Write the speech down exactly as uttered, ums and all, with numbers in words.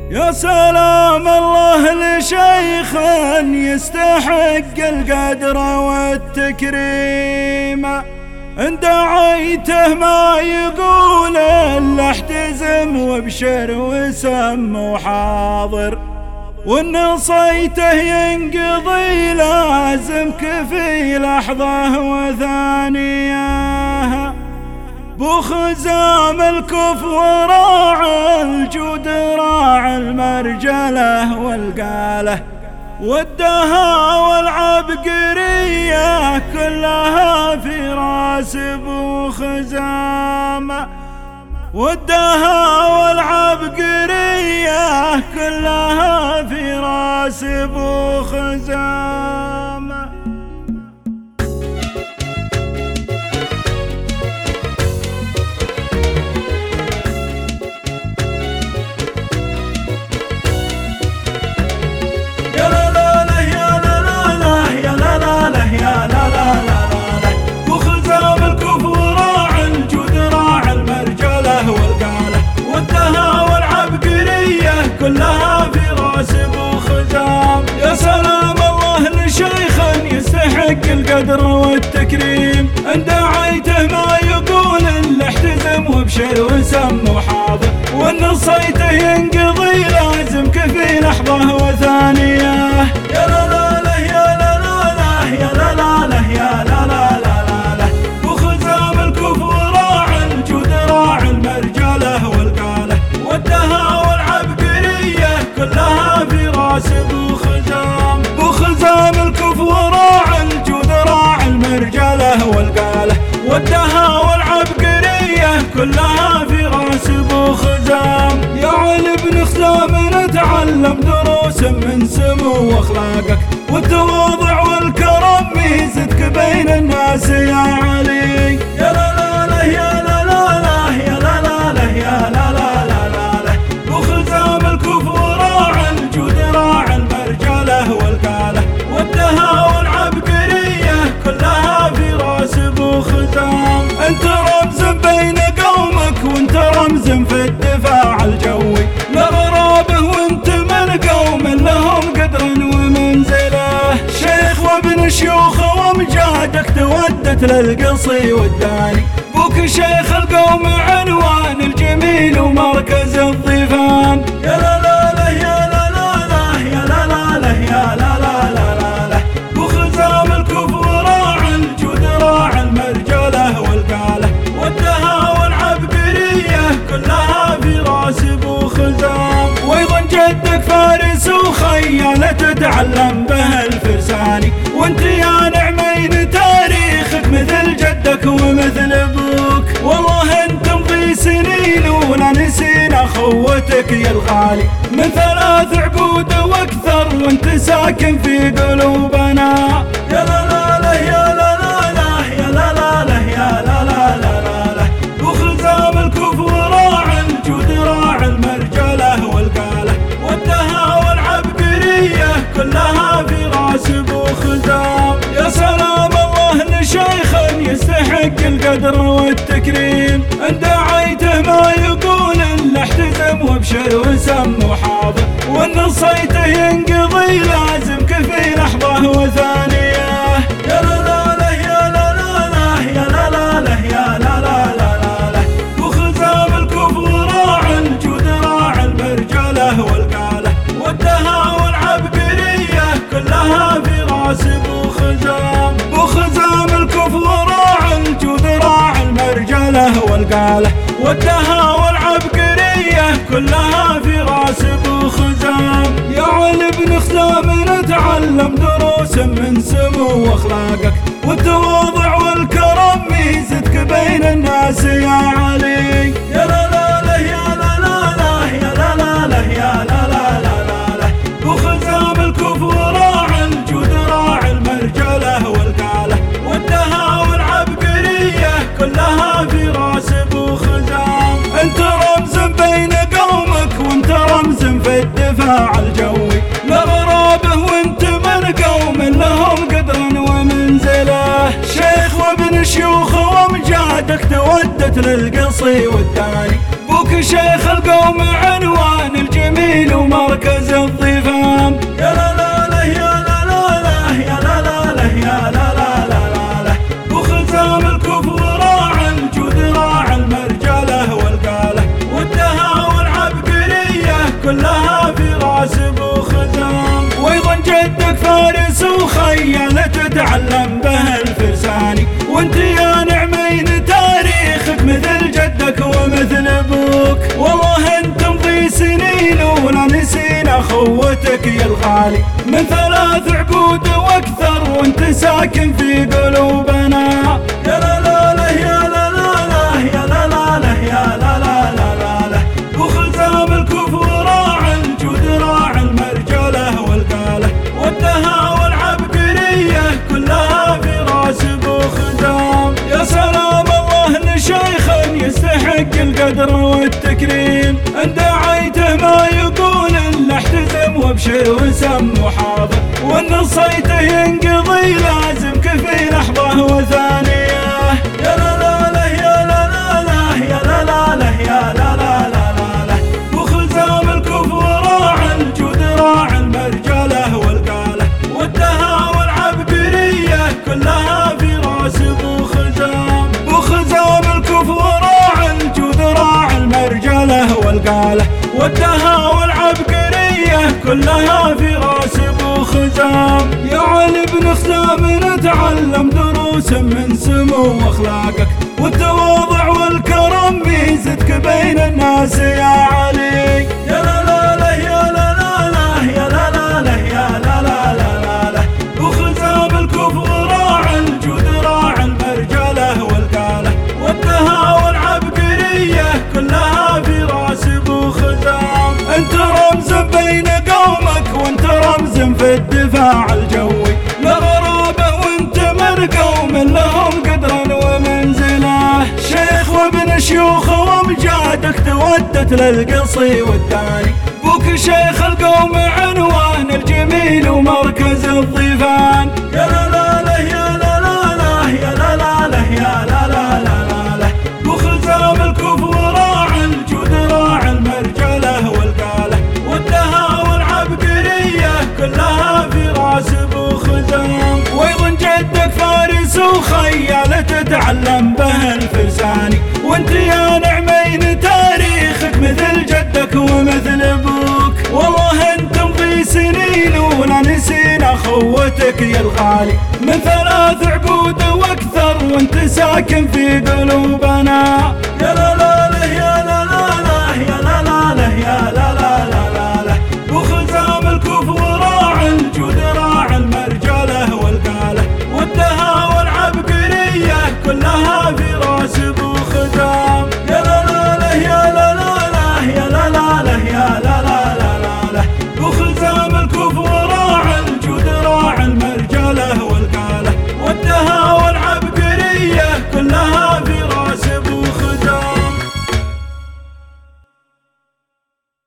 يا سلام الله لشيخ يستحق القدر والتكريم، ان دعيته ما يقول الا احتزم وابشر وسم وحاضر، وان نصيته ينقضي لازمك في لحظة وثانية. بو خزام الكف وراع الجود راع المرجله والقاله، والدها والعبقريه كلها في راس بو خزام، والدها والعبقريه كلها في راس بو خزام. كلها في راس بو خزام. يا سلام الله لشيخ يستحق القدر والتكريم، ان دعيته ما يقول الا احتزم وابشر وسم وحاضر، وان نصيته ينقضي لازمك في لحظة وثانية. يا لا لا لا يا لا لا لا يا لا لا لا يا لا لا لا لا. بو خزام الكف وراع الجود راع المرجله والقاله، والدها كلها في راس بو خزام. بو خزام الكف وراع الجود راع المرجله والقاله، والدها والعبقريه كلها في راس بو خزام. يا علي بن خزام نتعلم دروس من سمو واخلاقك، والتواضع والكرم ميزتك بين الناس يا علي. يا لا لا لا يا لا لا لا يا لا لا لا يا لا لا لا لا. بو خزام الكف راع المرجله والقاله، والدها والعبقريه كلها في راس بو خزام. انت رمز بين قومك وانت رمز في الدفاع الجوي لغرابه، وانت من قوم لهم قدر ومنزله. شيخ وابن شيوخ وامجادك تودت للقصي والداني، بوك شيخ القوم عنوان الجميل ومركز الضيفان. يا لا لا لا يا لا يا لا لا لا لا لا. بو خزام الكف وراع الجود راع المرجله والقاله، والدها والعبقريه كلها في راس بو خزام. وايضا جدك فارس وخيال تتعلم به الفرساني، وانت يا نعمين تاريخك مثل جدك ومثل ابوك. والله انت مضي سنين ولا نسينا خوتك يا الغالي، من ثلاث عقود واكثر وانت ساكن في قلوبنا. يا لا لا لا يا لا لا لا يا لا لا لا يا لا لا لا لا. بو خزام الكف وراع الجود راع المرجله والقاله، والدها والعبقريه كلها في راس بو خزام. يا سلام الله لشيخ يستحق القدر والتكريم، ان دعيته ما يقول الا احتزم وابشر وسم وحاضر، وان نصيته ينقضي لازمك في لحظة وثانية. يا لا لا لا يا لا لا لا يا لا لا لا يا لا لا لا لا. بو خزام الكف وراع الجود راع المرجله والقاله، والدها والعبقريه كلها في راس بو خزام. بو خزام الكف وراع الجود راع المرجله والقاله، والدها والعبقريه كلها في راس بو خزام. يا علي بن خزام نتعلم دروس من سمو واخلاقك، والتواضع والكرم ميزتك بين الناس يا علي. يا لا لا لا يا لا لا لا يا لا لا لا يا لا لا لا لا. بو خزام الكف وراع الجود راع المرجله والقاله، والدها والعبقريه كلها في راس بو خزام. انت رمز بين قومك وانت رمز في الدفاع الجوي لغرابه، وانت من قوم لهم قدر ومنزله. شيخ وابن شيوخ وامجادك تودت للقصي والداني، بوك شيخ القوم عنوان الجميل فارس وخيال تتعلم به الفرساني، وانت يا نعمين تاريخك مثل جدك ومثل ابوك. والله انت مضي سنين ولا نسينا خوتك يا الغالي، من ثلاث عقود واكثر وانت ساكن في قلوبنا. يا لا لا لا يا لا لا لا يا لا لا لا يا لا لا لا لا لا. وخزام الكفو راعي الجود راعي المرجله والقاله، والدها والعبقريه كلها في راس ابو خزام. يا سلام الله لشيخ يستحق القدر والتكريم، ان دعيته ما يقول الا احتزم وابشر وسم وحاضر، وان صيته ينقضي لازمك في لحظه وثانيه. يا لا لا لا يا لا لا لا يا لا لا لا يا لا لا لا لا لا. وخزام الكفو راعي الجود راعي المرجله والقاله، والدها والعبقريه كلها في راس ابو خزام. وخزام الكفو راعي الجود راعي المرجله والقاله، والدها والعبقريه كلها في راس ابو خزام. يا علي بن خزام نتعلم دروس من سمو اخلاقك، والتواضع والكرم ميزتك بين الناس يا علي. يا لا لا لا يا لا لا لا يا لا لا لا يا لا لا لا لا لا. وخزام الكفو راعي الجود راعي المرجله والقاله، والدها والعبقريه كلها في راس ابو خزام. انت رمز بين قومك وانت رمز في الدفاع الجوي، لا غرابه وانت من قوم لهم قدرا ومنزله. شيخ وابن شيوخ وامجادك تودت للقصي والداني، بوك شيخ القوم عنوان الجميل ومركز الضيفان. يا لا لا لا يا لا لا لا يا لا لا لا يا لا لا لا لا لا. وخزام الكفو راعي الجود راعي المرجله والقاله، والدها والعبقريه كلها في راس ابو خزام. وايضا جدك فارس وخيال تتعلم به الفرساني، وانت يا نعمين تاريخك مثل جدك ومثل ابوك. والله انت مضي سنين ولا نسينا خوتك يا الغالي، من ثلاث عقود واكثر وانت ساكن في قلوبنا. يا لا لا لا يا لا لا لا يا لا لا لا يا لا